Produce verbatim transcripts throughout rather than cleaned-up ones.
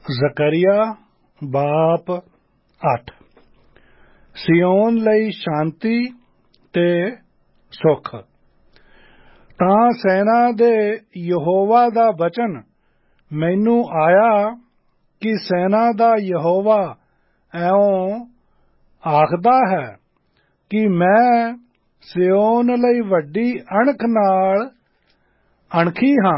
ਜ਼ਕਰੀਆ ਬਾਪ ਅੱਠ। ਸਿਯੋਨ ਲਈ ਸ਼ਾਂਤੀ ਤੇ ਸੁਖ। ਤਾਂ ਸੈਨਾ ਦੇ ਯਹੋਵਾ ਦਾ ਬਚਨ ਮੈਨੂੰ ਆਇਆ ਕਿ ਸੈਨਾ ਦਾ ਯਹੋਵਾ ਐਉਂ ਆਖਦਾ ਹੈ ਕਿ ਮੈਂ ਸਿਯੋਨ ਲਈ ਵੱਡੀ ਅਣਖ ਨਾਲ ਅਣਖੀ ਹਾਂ,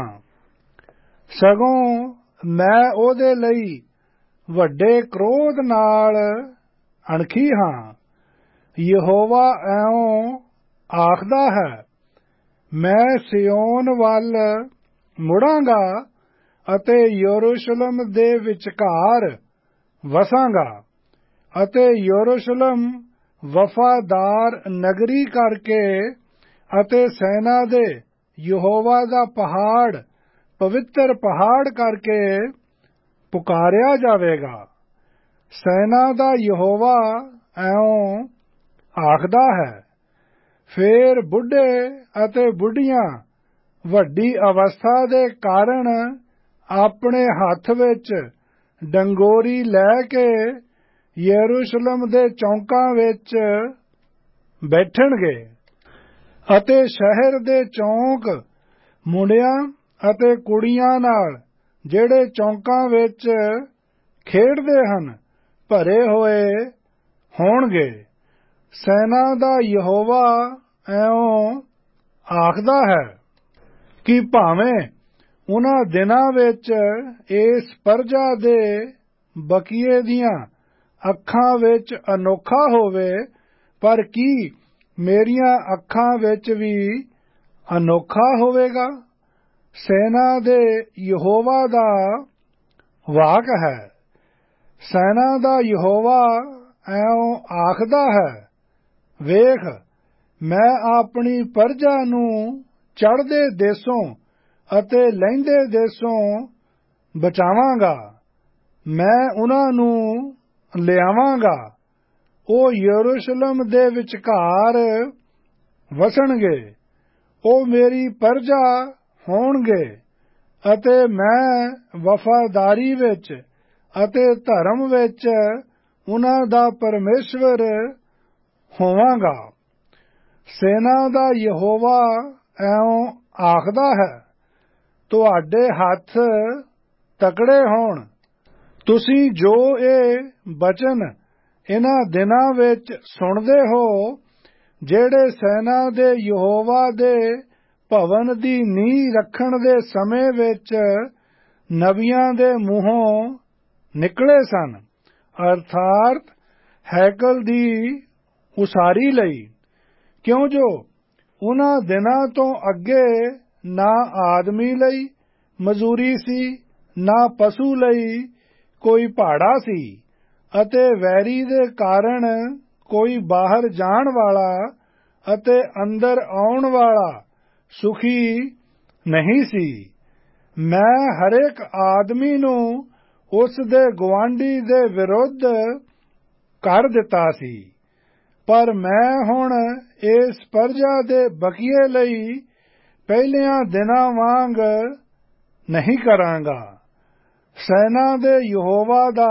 ਸਗੋਂ ਮੈਂ ਉਹਦੇ ਲਈ ਵੱਡੇ ਕ੍ਰੋਧ ਨਾਲ ਅਣਖੀ ਹਾਂ। ਯਹੋਵਾ ਐਉਂ ਆਖਦਾ ਹੈ, ਮੈਂ ਸਿਯੋਨ ਵੱਲ ਮੁੜਾਂਗਾ ਅਤੇ ਯਰੂਸ਼ਲਮ ਦੇ ਵਿਚਕਾਰ ਵਸਾਂਗਾ ਅਤੇ ਯਰੂਸ਼ਲਮ ਵਫਾਦਾਰ ਨਗਰੀ ਕਰਕੇ ਅਤੇ ਸੈਨਾ ਦੇ ਯਹੋਵਾ ਦਾ ਪਹਾੜ ਪਵਿੱਤਰ ਪਹਾੜ ਕਰਕੇ ਪੁਕਾਰਿਆ ਜਾਵੇਗਾ। ਸੈਨਾ ਦਾ ਯਹੋਵਾ ਐਉਂ ਆਖਦਾ ਹੈ, ਫੇਰ ਬੁੱਢੇ ਅਤੇ ਬੁੱਢੀਆਂ ਵੱਡੀ ਅਵਸਥਾ ਦੇ ਕਾਰਨ ਆਪਣੇ ਹੱਥ ਵਿੱਚ ਡੰਗੋਰੀ ਲੈ ਕੇ ਯਰੂਸ਼ਲਮ ਦੇ ਚੌਂਕਾਂ ਵਿੱਚ ਬੈਠਣਗੇ ਅਤੇ ਸ਼ਹਿਰ ਦੇ ਚੌਂਕ ਮੁੰਡਿਆਂ ਅਤੇ ਕੁੜੀਆਂ ਨਾਲ ਜਿਹੜੇ ਚੌਂਕਾਂ ਵਿੱਚ ਖੇਡਦੇ ਹਨ ਭਰੇ ਹੋਏ ਹੋਣਗੇ। ਸੈਨਾ ਦਾ ਯਹੋਵਾ ਐਉਂ ਆਖਦਾ ਹੈ ਕਿ ਭਾਵੇਂ ਉਨ੍ਹਾਂ ਦਿਨਾਂ ਵਿੱਚ ਇਸ ਪਰਜਾ ਦੇ ਬਕੀਏ ਦੀਆਂ ਅੱਖਾਂ ਵਿੱਚ ਅਨੋਖਾ ਹੋਵੇ, ਪਰ ਕੀ ਮੇਰੀਆਂ ਅੱਖਾਂ ਵਿੱਚ ਵੀ ਅਨੋਖਾ ਹੋਵੇਗਾ? ਸੈਨਾ ਦੇ ਯਹੋਵਾ ਦਾ ਵਾਕ ਹੈ। ਸੈਨਾ ਦਾ ਯਹੋਵਾ ਐਉਂ ਆਖਦਾ ਹੈ, ਵੇਖ, ਮੈਂ ਆਪਣੀ ਪਰਜਾ ਨੂੰ ਚੜ੍ਹਦੇ ਦੇਸ਼ੋਂ ਅਤੇ ਲਹਿੰਦੇ ਦੇਸ਼ੋਂ ਬਚਾਵਾਂਗਾ। ਮੈਂ ਉਨ੍ਹਾਂ ਨੂੰ ਲਿਆਵਾਂਗਾ, ਉਹ ਯਰੂਸ਼ਲਮ ਦੇ ਵਿਚਕਾਰ ਵਸਣਗੇ। ਉਹ ਮੇਰੀ ਪਰਜਾ ਹੋਣਗੇ ਅਤੇ ਮੈਂ ਵਫਾਦਾਰੀ ਵਿੱਚ ਅਤੇ ਧਰਮ ਵਿੱਚ ਉਨ੍ਹਾਂ ਦਾ ਪਰਮੇਸ਼ਵਰ ਹੋਵਾਂਗਾ। ਸੈਨਾ ਦਾ ਯਹੋਵਾ ਐਉਂ ਆਖਦਾ ਹੈ, ਤੁਹਾਡੇ ਹੱਥ ਤਕੜੇ ਹੋਣ। ਤੁਸੀਂ ਜੋ ਇਹ ਬਚਨ ਇਨ੍ਹਾਂ ਦਿਨਾਂ ਵਿੱਚ ਸੁਣਦੇ ਹੋ, ਜਿਹੜੇ ਸੈਨਾ ਦੇ ਯਹੋਵਾ ਦੇ ਭਵਨ ਦੀ ਨੀਂਹ ਰੱਖਣ ਦੇ ਸਮੇਂ ਵਿੱਚ ਨਬੀਆਂ ਦੇ ਮੂੰਹੋਂ ਨਿਕਲੇ ਸਨ, ਅਰਥਾਤ ਹੈਕਲ ਦੀ ਉਸਾਰੀ ਲਈ, ਕਿਉਂ ਜੋ ਉਨ੍ਹਾਂ ਦਿਨਾਂ ਤੋਂ ਅੱਗੇ ਨਾ ਆਦਮੀ ਲਈ ਮਜ਼ਦੂਰੀ ਸੀ, ਨਾ ਪਸ਼ੂ ਲਈ ਕੋਈ ਭਾੜਾ ਸੀ, ਅਤੇ ਵੈਰੀ ਦੇ ਕਾਰਨ ਕੋਈ ਬਾਹਰ ਜਾਣ ਵਾਲਾ ਅਤੇ ਅੰਦਰ ਆਉਣ ਵਾਲਾ ਸੁਖੀ ਨਹੀਂ ਸੀ। ਮੈਂ ਹਰੇਕ ਆਦਮੀ ਨੂੰ ਉਸ ਦੇ ਗੁਆਂਢੀ ਦੇ ਵਿਰੁੱਧ ਕਰ ਦਿੱਤਾ ਸੀ, ਪਰ ਮੈਂ ਹੁਣ ਇਸ ਪਰਜਾ ਦੇ ਬਕੀਏ ਲਈ ਪਹਿਲਿਆਂ ਦਿਨਾਂ ਵਾਂਗ ਨਹੀਂ ਕਰਾਂਗਾ। ਸੈਨਾ ਦੇ ਯਹੋਵਾ ਦਾ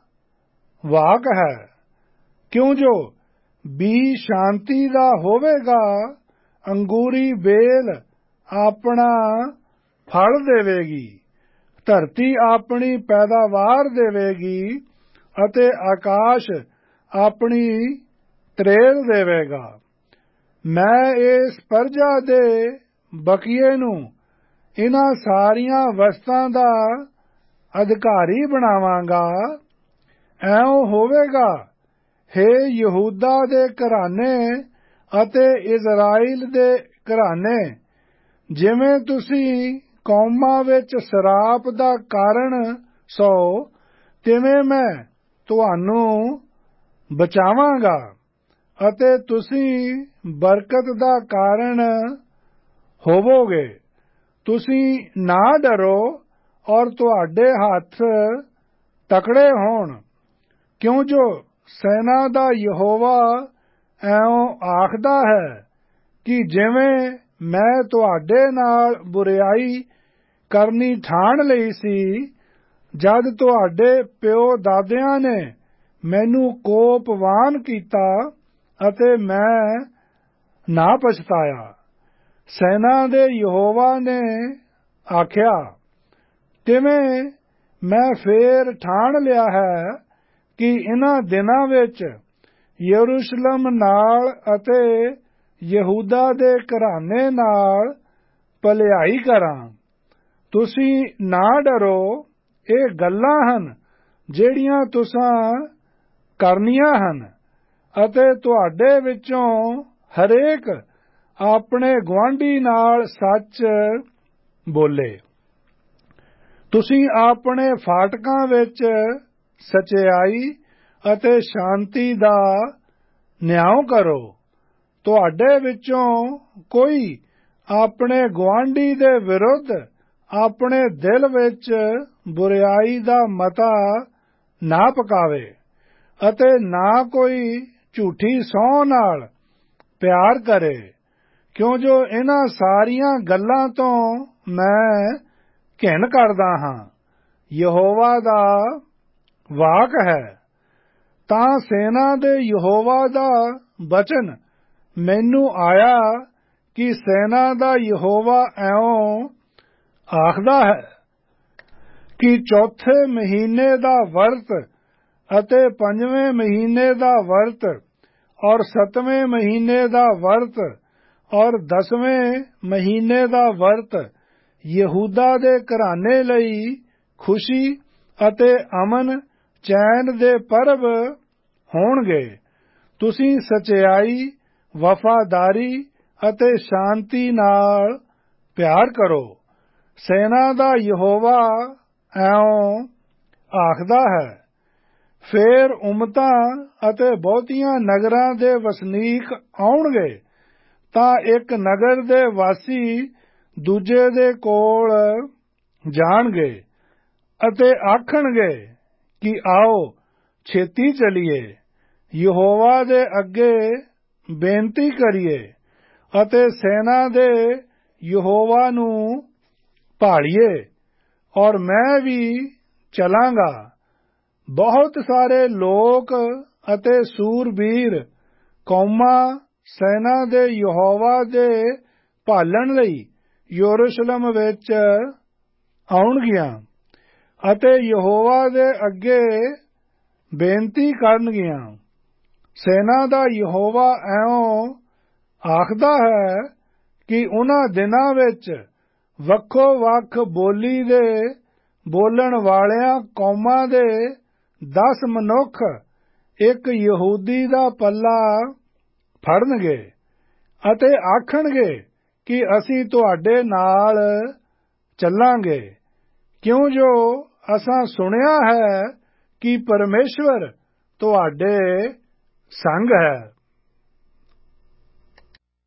ਵਾਕ ਹੈ, ਕਿਉਂ ਜੋ ਬੀਜ ਸ਼ਾਂਤੀ ਦਾ ਹੋਵੇਗਾ, ਅੰਗੂਰੀ ਬੇਲ ਆਪਣਾ ਫਲ ਦੇਵੇਗੀ, ਧਰਤੀ ਆਪਣੀ ਪੈਦਾਵਾਰ ਦੇਵੇਗੀ ਅਤੇ ਆਕਾਸ਼ ਆਪਣੀ ਤਰੇਲ ਦੇਵੇਗਾ। ਮੈਂ ਇਸ ਪਰਜਾ ਦੇ ਬਕੀਏ ਨੂੰ ਇਨ੍ਹਾਂ ਸਾਰੀਆਂ ਵਸਤਾਂ ਦਾ ਅਧਿਕਾਰੀ ਬਣਾਵਾਂਗਾ। ਐਉਂ ਹੋਵੇਗਾ, ਹੇ ਯਹੂਦਾ ਦੇ ਘਰਾਨੇ ਅਤੇ ਇਜ਼ਰਾਈਲ ਦੇ ਘਰਾਨੇ, ਜਿਵੇਂ ਤੁਸੀਂ ਕੌਮਾਂ ਵਿੱਚ ਸਰਾਪ ਦਾ ਕਾਰਨ ਸੋ, ਤਿਵੇਂ ਮੈਂ ਤੁਹਾਨੂੰ ਬਚਾਵਾਂਗਾ ਅਤੇ ਤੁਸੀਂ ਬਰਕਤ ਦਾ ਕਾਰਨ ਹੋਵੋਗੇ। ਤੁਸੀਂ ਨਾ ਡਰੋ ਔਰ ਤੁਹਾਡੇ ਹੱਥ ਤਕੜੇ ਹੋਣ, ਕਿਉਂ ਜੋ ਸੈਨਾ ਦਾ ਯਹੋਵਾ ਐਉਂ ਆਖਦਾ ਹੈ ਕਿ ਜਿਵੇਂ ਮੈਂ ਤੁਹਾਡੇ ਨਾਲ ਬੁਰਿਆਈ ਕਰਨੀ ਠਾਣ ਲਈ ਸੀ, ਜਦ ਤੁਹਾਡੇ ਪਿਓ ਦਾਦਿਆਂ ਨੇ ਮੈਨੂੰ ਕੋਪਵਾਨ ਕੀਤਾ ਅਤੇ ਮੈਂ ਨਾ ਪਛਤਾਇਆ। ਸੈਨਾ ਦੇ ਯਹੋਵਾ ਨੇ ਆਖਿਆ, ਤਿਵੇਂ ਮੈਂ ਫੇਰ ਠਾਣ ਲਿਆ ਹੈ ਕਿ ਇਨ੍ਹਾਂ ਦਿਨਾਂ ਵਿੱਚ ਯਰੂਸ਼ਲਮ ਨਾਲ ਅਤੇ ਯਹੂਦਾ ਦੇ ਘਰਾਨੇ ਨਾਲ ਭਲਾਈ ਕਰਾਂ। ਤੁਸੀਂ ਨਾ ਡਰੋ, ਇਹ ਗੱਲਾਂ ਹਨ ਜਿਹੜੀਆਂ ਤੁਸਾਂ ਕਰਨੀਆਂ ਹਨ, ਅਤੇ ਤੁਹਾਡੇ ਵਿੱਚੋਂ ਹਰੇਕ ਆਪਣੇ ਗੁਆਂਢੀ ਨਾਲ ਸੱਚ ਬੋਲੇ। ਤੁਸੀਂ ਆਪਣੇ ਫਾਟਕਾਂ ਵਿੱਚ ਸਚਾਈ ਅਤੇ ਸ਼ਾਂਤੀ ਦਾ ਨਿਆਂ ਕਰੋ। ਤੁਹਾਡੇ ਵਿੱਚੋਂ ਕੋਈ ਆਪਣੇ ਗੁਆਂਢੀ ਦੇ ਵਿਰੁੱਧ ਆਪਣੇ ਦਿਲ ਵਿੱਚ ਬੁਰਾਈ ਦਾ ਮਤਾ ਨਾ ਪਕਾਵੇ, ਅਤੇ ਨਾ ਕੋਈ ਝੂਠੀ ਸਹੁੰ ਨਾਲ ਪਿਆਰ ਕਰੇ, ਕਿਉਂ ਜੋ ਇਨ੍ਹਾਂ ਸਾਰੀਆਂ ਗੱਲਾਂ ਤੋਂ ਮੈਂ ਘਿਣ ਕਰਦਾ ਹਾਂ। ਯਹੋਵਾ ਦਾ ਵਾਕ ਹੈ। ਤਾਂ ਸੈਨਾ ਦੇ ਯਹੋਵਾ ਦਾ ਬਚਨ ਮੈਨੂੰ ਆਇਆ ਕਿ ਸੈਨਾ ਦਾ ਯਹੋਵਾ ਇਉਂ ਆਖਦਾ ਹੈ ਕਿ ਚੌਥੇ ਮਹੀਨੇ ਦਾ ਵਰਤ ਅਤੇ ਪੰਜਵੇਂ ਮਹੀਨੇ ਦਾ ਵਰਤ ਔਰ ਸੱਤਵੇਂ ਮਹੀਨੇ ਦਾ ਵਰਤ ਔਰ ਦਸਵੇਂ ਮਹੀਨੇ ਦਾ ਵਰਤ ਯਹੂਦਾ ਦੇ ਘਰਾਨੇ ਲਈ ਖੁਸ਼ੀ ਅਤੇ ਅਮਨ ਚੈਨ ਦੇ ਪਰਬ ਹੋਣਗੇ। ਤੁਸੀਂ ਸਚਾਈ, ਵਫਾਦਾਰੀ ਅਤੇ ਸ਼ਾਂਤੀ ਨਾਲ ਪਿਆਰ ਕਰੋ। ਸੈਨਾ ਦਾ ਯਹੋਵਾ ਇਉਂ ਆਖਦਾ ਹੈ। ਫੇਰ ਉਮਤਾਂ ਅਤੇ ਬਹੁਤੀਆਂ ਨਗਰਾਂ ਦੇ ਵਸਨੀਕ ਆਉਣਗੇ, ਤਾਂ ਇੱਕ ਨਗਰ ਦੇ ਵਾਸੀ ਦੂਜੇ ਦੇ ਕੋਲ ਜਾਣਗੇ ਅਤੇ ਆਖਣਗੇ ਕਿ ਆਓ ਛੇਤੀ ਚਲੀਏ, ਯਹੋਵਾ ਦੇ ਅੱਗੇ ਬੇਨਤੀ ਕਰੀਏ ਅਤੇ ਸੈਨਾ ਦੇ ਯਹੋਵਾ ਨੂੰ ਭਾਲੀਏ, ਔਰ ਮੈਂ ਵੀ ਚਲਾਂਗਾ। ਬਹੁਤ ਸਾਰੇ ਲੋਕ ਅਤੇ ਸੂਰਬੀਰ ਕੌਮਾਂ ਸੈਨਾ ਦੇ ਯਹੋਵਾ ਦੇ ਭਾਲਣ ਲਈ ਯਰੂਸ਼ਲਮ ਵਿੱਚ ਆਉਣਗੀਆਂ ਅਤੇ ਯਹੋਵਾ ਦੇ ਅੱਗੇ ਬੇਨਤੀ ਕਰਨਗੀਆਂ। ਸੈਨਾ ਦਾ ਯਹੋਵਾ ਇਉਂ ਆਖਦਾ ਹੈ ਕਿ ਉਨ੍ਹਾਂ ਦਿਨਾਂ ਵਿੱਚ ਵੱਖੋ-ਵੱਖ ਬੋਲੀ ਦੇ ਬੋਲਣ ਵਾਲਿਆਂ ਕੌਮਾਂ ਦੇ ਦਸ ਮਨੁੱਖ ਇੱਕ ਯਹੂਦੀ ਦਾ ਪੱਲਾ ਫੜਨਗੇ ਅਤੇ ਆਖਣਗੇ ਕਿ ਅਸੀਂ ਤੁਹਾਡੇ ਨਾਲ ਚੱਲਾਂਗੇ, ਕਿਉਂ ਜੋ ਅਸਾਂ ਸੁਣਿਆ ਹੈ ਕਿ ਪਰਮੇਸ਼ਵਰ ਤੁਹਾਡੇ ਸੰਗ ਹੈ।